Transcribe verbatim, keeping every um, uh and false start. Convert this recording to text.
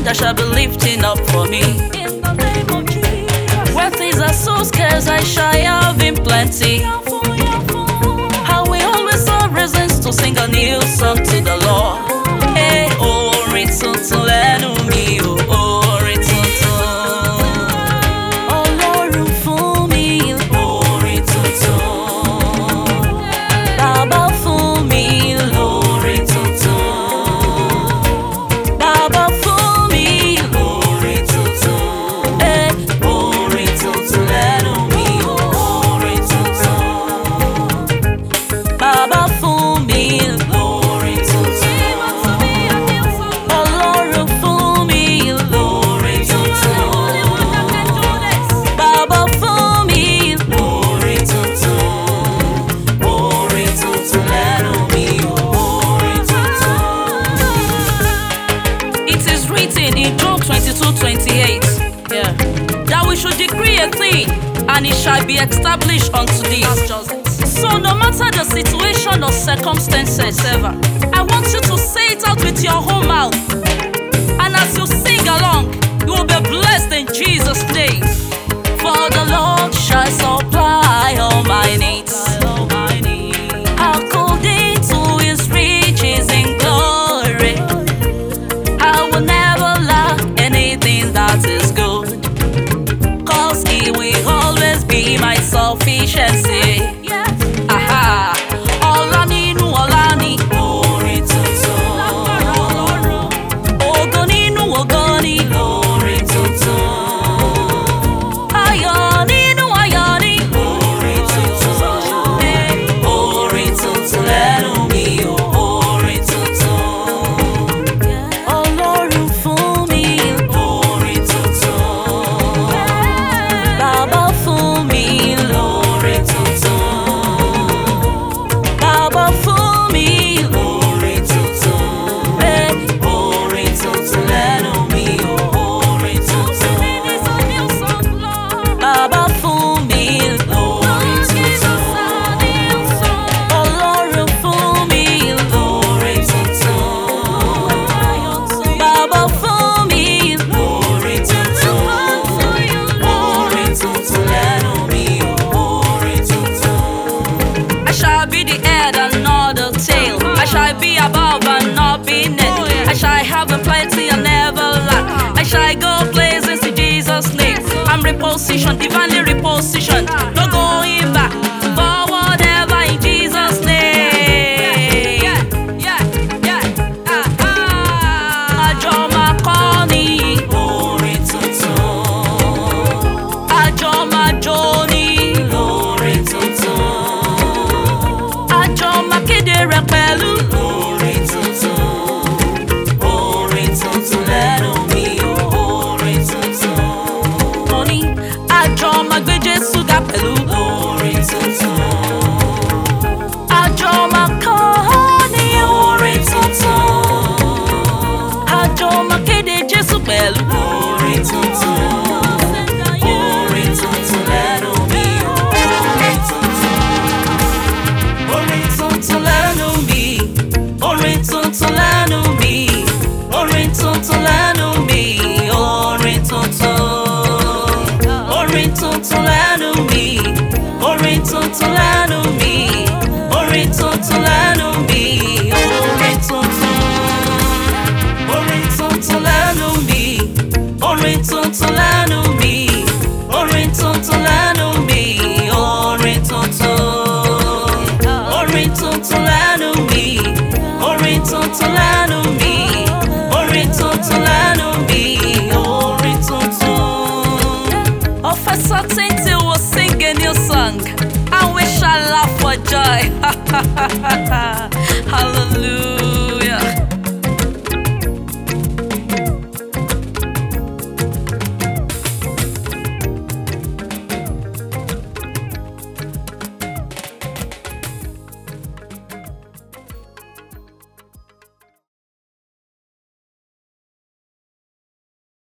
that shall be lifting up for me. In the name of Jesus. When things are so scarce, I shall have in plenty. I will always have reasons to sing a new song to the Lord. Hey, orin tuntun lẹ́nu mi, orin tuntun. Ọlọ́run fún mi lórin tuntun. Bàbá fún mi lórin tuntun. Bàbá fún mi lórin tuntun. Hey, orin tuntun lẹ́nu mi, orin tuntun. Bàbá fún mi lórin tuntun. Ọlọ́run fún mi lórin tuntun. Bàbá fún mi lórin tuntun. Orin tuntun lẹ́nu mi, orin tuntun. It is written in Job twenty-two twenty-eight, yeah, that we should decree a thing and it shall be established unto thee. So no matter the situation or circumstances ever, I want you to say it out with your whole mouth. And as you sing along, you will be blessed in Jesus' name. For the Lord shall supply all my needs, according to his riches in glory. I will never lack anything that is good, cause he will always be my sufficiency. Aha! Ọlá nínú ọlá ni lórin tuntun. Ògo nínú ògo ni lórin tuntun. Ayọ̀ nínú ayọ̀ ni lórin tuntun. Orin tuntun lẹ́nu mi, orin tuntun. Ọlọ́run fún mi lórin tuntun. Bàbá fún mi lórin tuntun. Bàbá fún mi lórin tuntun. Hey, orin tuntun lẹ́nu mi, orin tuntun. Bàbá fún mi lórin tuntun. Ọlọ́run fún mi lórin tuntun. Bàbá fún mi lórin tuntun. Orin tuntun lẹ́nu mi, orin tuntun. I shall be the head and not the tail. I shall be above and not beneath. I shall have a plenty and never lack. I shall go places in Jesus' name. I'm repositioned, divinely repositioned. No going back, forward ever in Jesus' name. Àjọ máa kọ́ ni lórin tuntun. Àjọ máa jó ni lórin tuntun. Àjọ máa kéde rẹ̀ pẹ̀lú lórin tuntun. Orin tuntun lẹ́nu mi, orin tuntun. Mo ní àjọ máa gbé Jésù ga pẹ̀lú lórin tuntun. Àjọ máa kọ́ ni orin tuntun. Àjọ máa kéde Jésù pẹ̀lú lórin tuntun. Orin tuntun lẹ́nu mi, orin tuntun. Orin tuntun lẹ́nu mi, orin tuntun lẹ́nu mi, orin tuntun lẹ́nu mi, orin tuntun. Orin tuntun lẹ́nu mi, orin tuntun lẹ́nu mi, orin tuntun lẹ́nu mi, orin tuntun. Orin tuntun lẹ́nu mi, orin tuntun lẹ́nu mi, orin tuntun lẹ́nu mi, orin tuntun. Orin tuntun lẹ́nu mi, orin tuntun lẹ́nu mi, orin tuntun lẹ́nu mi, orin tuntun. Officer Tinti will sing a new song and we shall laugh for joy. Hallelujah.